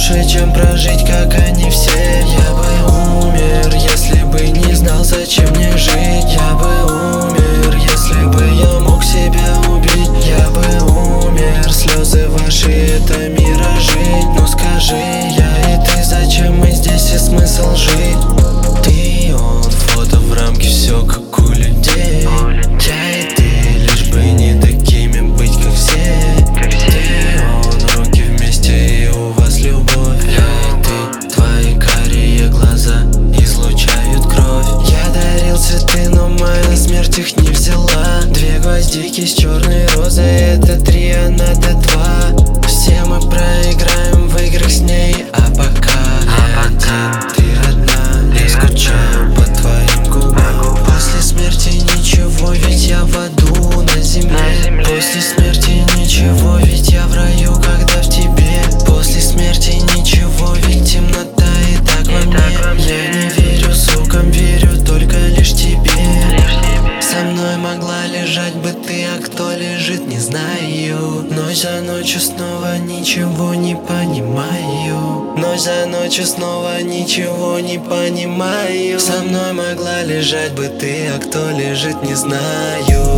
лучше, чем прожить, как они все. Я бы умер, если бы не знал, зачем мне жить. Я бы умер, если бы я мог себя убить. Я бы умер, слезы ваши — это миражи. Ну скажи, я и ты, зачем мы здесь и смысл жить? Ты и он, фото в рамке, все как у людей. Я и ты, лишь бы не такими быть, как все. Ты и он, руки вместе, и у вас любовь. Я и ты, твои карие глаза излучают кровь. Я дарил цветы, но моя смерть их не взяла. Две гвоздики с черной розой — это три, а надо два. Все мы проиграем в играх с ней, а пока я один, ты одна. Я скучаю по твоим губам. После смерти ничего, ведь я в аду на земле. После смерти ничего, ведь я в раю, когда в тебе. После смерти ничего, ведь темнота и так во мне. Я не верю звукам, верю только лишь тебе. Со мной могла лежать бы ты, а кто лежит, не знаю. Ночь за ночью снова ничего не понимаю. Ночь за ночью снова ничего не понимаю. Со мной могла лежать бы ты, а кто лежит, не знаю.